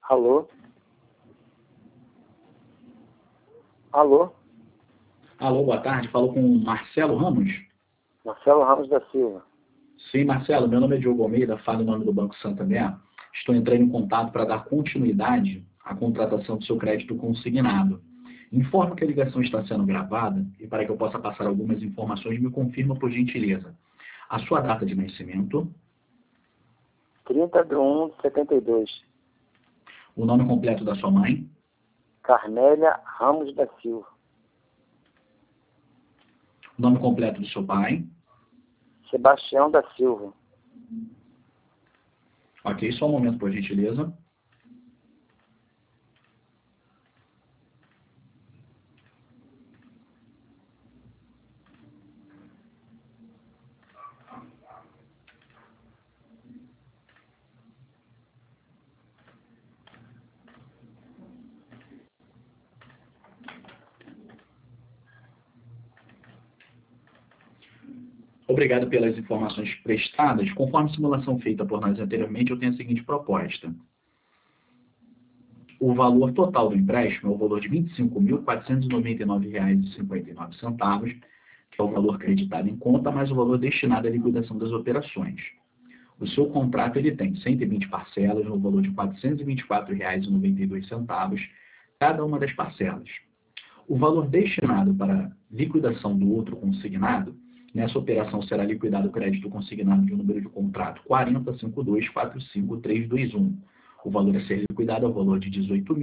Alô? Alô? Alô, boa tarde. Falou com o Marcelo Ramos? Marcelo Ramos da Silva. Sim, Marcelo. Meu nome é Diogo Almeida, falo em nome do Banco Santander. Estou entrando em contato para dar continuidade à contratação do seu crédito consignado. Informo que a ligação está sendo gravada e para que eu possa passar algumas informações, me confirma por gentileza a sua data de nascimento, 30/1/72. o nome completo da sua mãe, Carmélia Ramos da Silva. o nome completo do seu pai. Sebastião da Silva. Ok, só um momento, por gentileza. Obrigado pelas informações prestadas. Conforme a simulação feita por nós anteriormente, eu tenho a seguinte proposta. O valor total do empréstimo é o valor de R$ 25.499,59, que é o valor creditado em conta, mais o valor destinado à liquidação das operações. O seu contrato ele tem 120 parcelas no valor de R$ 424,92, cada uma das parcelas. O valor destinado para liquidação do outro consignado, nessa operação será liquidado o crédito consignado de um número de contrato 405245321. O valor a ser liquidado é o valor de R$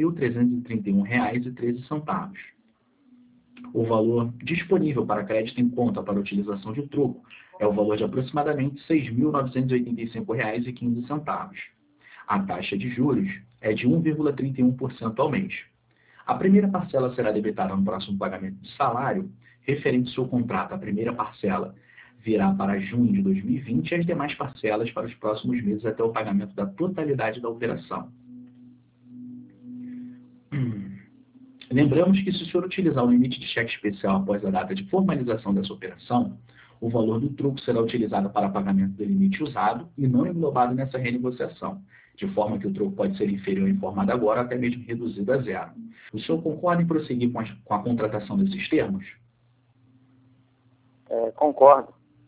18.331,13. O valor disponível para crédito em conta para utilização de troco é o valor de aproximadamente R$ 6.985,15. A taxa de juros é de 1,31% ao mês. A primeira parcela será debitada no próximo pagamento de salário, referente ao seu contrato. A primeira parcela virá para junho de 2020 e as demais parcelas para os próximos meses até o pagamento da totalidade da operação. Lembramos que se o senhor utilizar o limite de cheque especial após a data de formalização dessa operação, o valor do troco será utilizado para pagamento do limite usado e não englobado nessa renegociação, de forma que o troco pode ser inferior informado agora até mesmo reduzido a zero. O senhor concorda em prosseguir com a contratação desses termos? Concordo.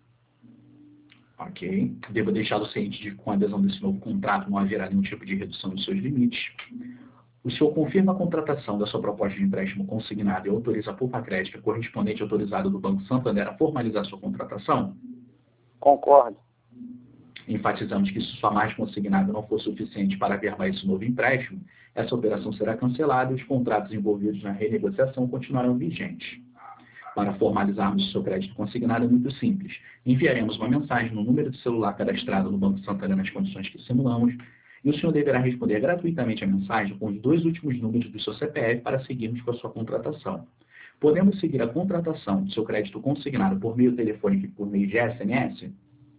Ok. Devo deixá-lo ciente de que com a adesão desse novo contrato não haverá nenhum tipo de redução dos seus limites. O senhor confirma a contratação da sua proposta de empréstimo consignado e autoriza a Pulpacrédito, correspondente autorizado do Banco Santander, a formalizar sua contratação? Concordo. Enfatizamos que se sua margem consignada não for suficiente para averbar esse novo empréstimo, essa operação será cancelada e os contratos envolvidos na renegociação continuarão vigentes. Para formalizarmos o seu crédito consignado é muito simples. Enviaremos uma mensagem no número de celular cadastrado no Banco Santander nas condições que simulamos e o senhor deverá responder gratuitamente a mensagem com os 2 últimos números do seu CPF para seguirmos com a sua contratação. Podemos seguir a contratação do seu crédito consignado por meio telefônico e por meio de SMS?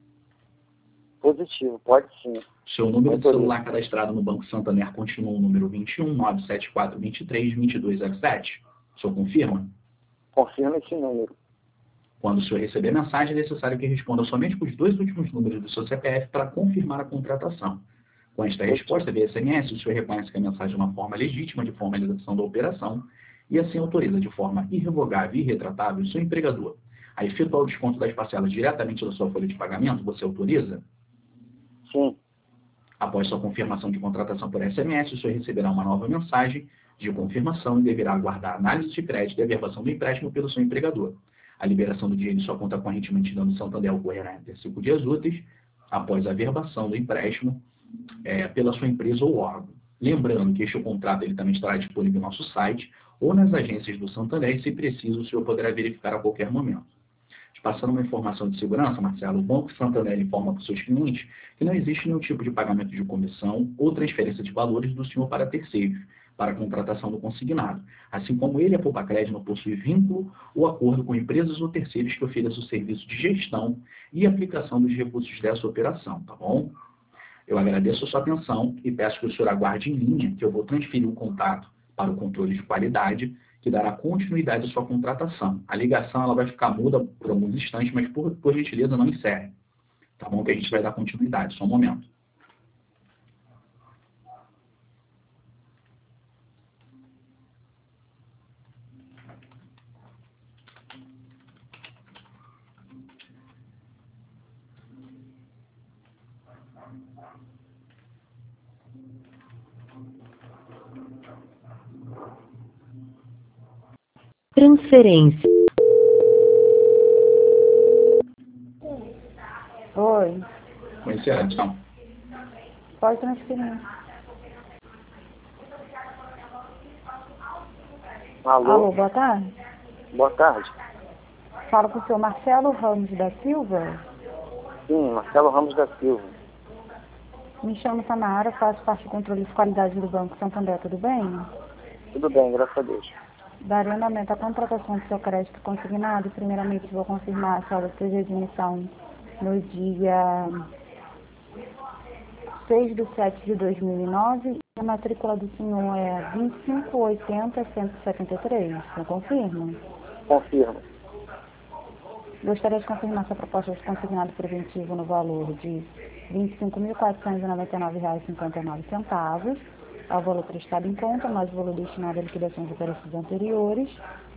Positivo, pode sim. Seu número de celular cadastrado no Banco Santander continua o número 21 974 23 2207. O senhor confirma? Confirma esse número. Quando o senhor receber a mensagem, é necessário que responda somente com os 2 últimos números do seu CPF para confirmar a contratação. Com esta resposta via SMS, o senhor reconhece que a mensagem é uma forma legítima de formalização da operação e assim autoriza de forma irrevogável e irretratável o seu empregador a efetuar o desconto das parcelas diretamente da sua folha de pagamento. Você autoriza? Sim. Após sua confirmação de contratação por SMS, o senhor receberá uma nova mensagem de confirmação e deverá aguardar a análise de crédito e averbação do empréstimo pelo seu empregador. A liberação do dinheiro em sua conta corrente mantida no Santander ocorrerá entre 5 dias úteis após a averbação do empréstimo pela sua empresa ou órgão. Lembrando que este contrato ele também estará disponível no nosso site ou nas agências do Santander e, se preciso, o senhor poderá verificar a qualquer momento. Passando uma informação de segurança, Marcelo, o Banco Santander informa para os seus clientes que não existe nenhum tipo de pagamento de comissão ou transferência de valores do senhor para terceiros, para a contratação do consignado. Assim como ele, a Pulpacrédito, não possui vínculo ou acordo com empresas ou terceiros que ofereçam o serviço de gestão e aplicação dos recursos dessa operação, tá bom? Eu agradeço a sua atenção e peço que o senhor aguarde em linha, que eu vou transferir o contato para o controle de qualidade, que dará continuidade à sua contratação. A ligação ela vai ficar muda por alguns instantes, mas por gentileza não encerre. Tá bom? Que a gente vai dar continuidade, só um momento. Transferência. Oi, Conhecer a adição. pode transferir. Alô? Alô, boa tarde. Boa tarde. Falo com o senhor Marcelo Ramos da Silva. Sim, Marcelo Ramos da Silva. Me chamo Samara, faço parte do controle de qualidade do Banco Santander, tudo bem? Tudo bem, graças a Deus. Darei andamento à contratação do seu crédito consignado. Primeiramente, vou confirmar a sua data de admissão no dia 6 de 7 de 2009. A matrícula do senhor é 2580173. Você confirma? Confirmo. Gostaria de confirmar sua proposta de consignado preventivo no valor de R$ 25.499,59. É o valor prestado em conta, mais o valor destinado à liquidação de operações anteriores.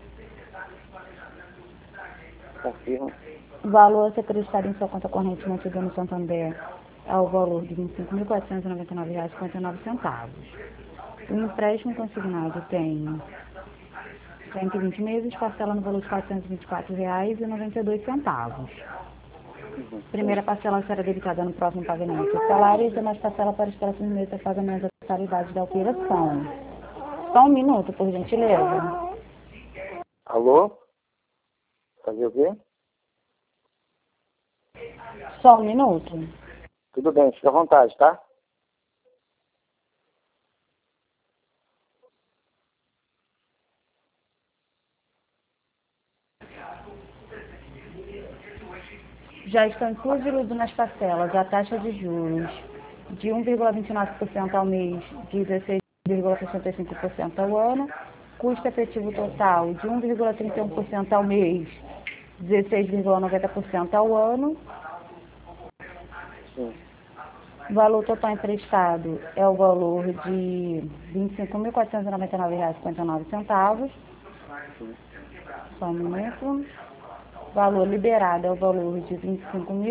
Confirmo. O valor a ser prestado em sua conta corrente mantida no Santander é o valor de R$ 25.499,59. O empréstimo consignado tem 120 meses, parcela no valor de R$ 424,92. Primeira parcela será debitada no próximo pagamento do salário e demais parcela para os próximos meses de pagamento da totalidade da operação. Só um minuto, por gentileza. Alô? Fazer o quê? Só um minuto. Tudo bem, fica à vontade, tá? Já estão incluídos nas parcelas a taxa de juros de 1,29% ao mês, de 16,65% ao ano, custo efetivo total de 1,31% ao mês, 16,90% ao ano. Sim. O valor total emprestado é o valor de R$ 25.499,59. Só um minuto. O valor liberado é o valor de R$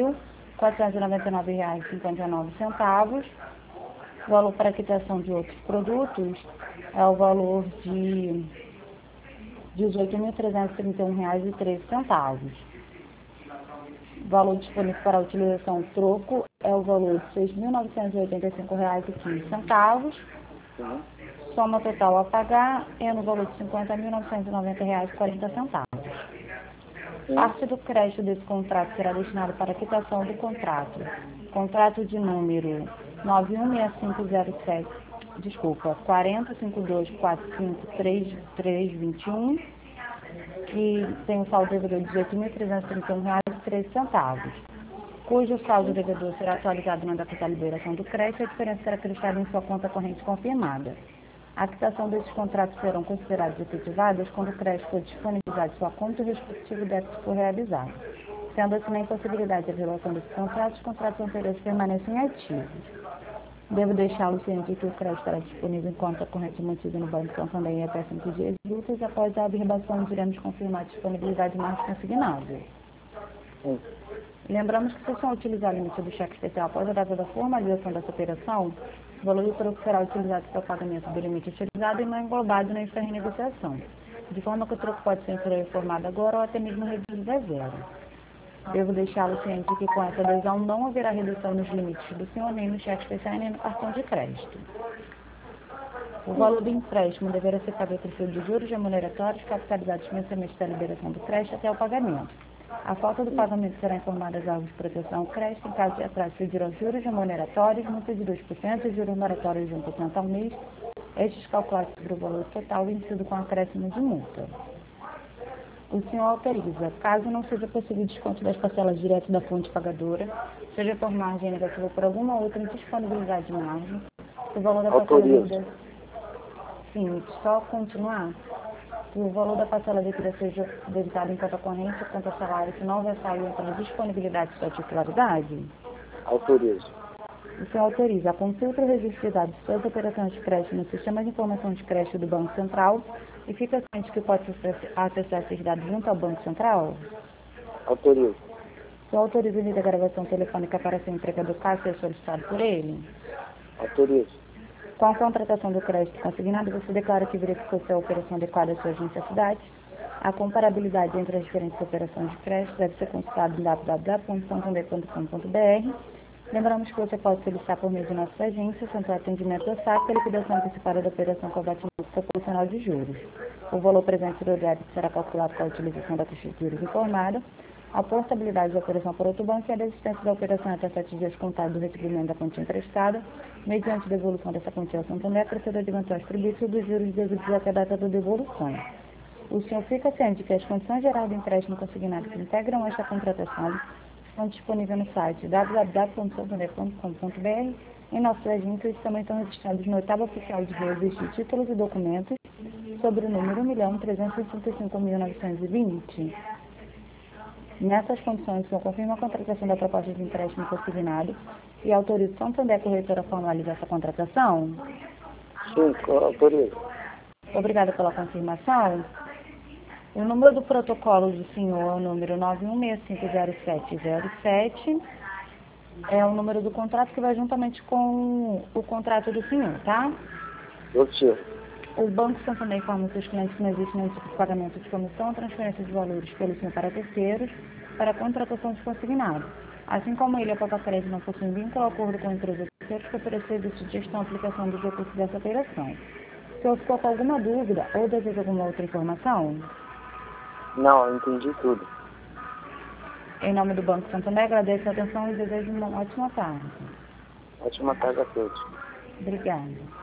25.499,59. O valor para quitação de outros produtos é o valor de R$ 18.331,13. O valor disponível para a utilização troco é o valor de R$ 6.985,15. Soma total a pagar é no valor de R$ 50.990,40. Parte do crédito desse contrato será destinado para a quitação do contrato. Contrato de número 4052453321, que tem um saldo devedor de R$ 18.331,13, cujo saldo devedor será atualizado na data da liberação do crédito e a diferença será acreditada em sua conta corrente confirmada. A quitação desses contratos serão consideradas efetivadas quando o crédito for disponibilizado em sua conta e o respectivo débito for realizado. Sendo assim, na impossibilidade de realização desses contratos, os contratos anteriores permanecem ativos. Devo deixá-lo ciente de que o crédito estará disponível em conta corrente mantida no Banco Santander até 5 dias úteis após a averbação, iremos confirmar a disponibilidade de margem consignada. Lembramos que se o senhor utilizar o limite do cheque especial após a data da formalização dessa operação, o valor do troco será utilizado para o pagamento do limite utilizado e não englobado na renegociação, de forma que o troco pode ser informado agora ou até mesmo reduzido a zero. Devo deixá-lo ciente de que com essa adesão não haverá redução nos limites do senhor, nem no cheque especial nem no cartão de crédito. O valor do empréstimo deverá ser pago a título de juros remuneratórios capitalizados mensalmente da liberação do crédito até o pagamento. A falta do pagamento será informada às órgãos de proteção ao crédito. Em caso de atraso, pedirão juros remuneratórios, multa de 2% e juros moratórios de 1% ao mês. Estes calculados sobre o valor total vencido com acréscimo de multa. O senhor autoriza, caso não seja possível desconto das parcelas direto da fonte pagadora, seja por margem negativa ou por alguma outra indisponibilidade de margem, o valor da parcela devida... Sim, só continuar. O valor da parcela devida seja debitado em conta corrente ou conta salário, que não vai sair entre a disponibilidade da titularidade? Autorizo. O senhor autoriza a consulta e o registro de dados de suas operações de crédito no Sistema de Informação de Crédito do Banco Central e fica ciente que pode acessar esses dados junto ao Banco Central? Autorizo. O senhor autoriza o nível da gravação telefônica para ser empregador caso seja solicitado por ele? Autorizo. Com a contratação do crédito consignado, você declara que verificou se a operação adequada às suas necessidades? A comparabilidade entre as diferentes operações de crédito deve ser consultada em www.santander.com.br. Lembramos que você pode solicitar por meio de nossas agências, tanto o atendimento ao saque, a liquidação antecipada da operação com abatimento proporcional de juros. O valor presente do débito será calculado com a utilização da taxa de juros informada, a portabilidade da operação por outro banco e a desistência da operação até 7 dias contados do recebimento da quantia emprestada, mediante devolução dessa quantia ao Santander, proceder de eventuais tributos dos juros devidos até a data da devolução. O senhor fica ciente de que as condições gerais do empréstimo consignado que integram esta contratação estão disponíveis no site www.santander.com.br. Em nossos agentes também estão registrados no 8º oficial de registro de títulos e documentos sobre o número 1.365.920. Nessas condições, o senhor confirma a contratação da proposta de empréstimo consignado e autoriza o Santander Corretora a formalizar essa contratação? Sim, autorizo. Obrigada pela confirmação. O número do protocolo do senhor é o número 91650707. É o número do contrato que vai juntamente com o contrato do senhor, tá? Obtido. O Banco Santander informa os seus clientes que não existe nenhum tipo de pagamento de comissão ou transferência de valores pelo senhor para terceiros para a contratação de consignado. Assim como ele, a Papacred, não possui vínculo ou acordo com a empresa terceira que oferecer serviço de gestão e aplicação dos recursos dessa operação. Se eu ficou com alguma dúvida ou deseja alguma outra informação? Não, eu entendi tudo. Em nome do Banco Santander, agradeço a atenção e desejo uma ótima tarde. Ótima tarde a todos. Obrigada.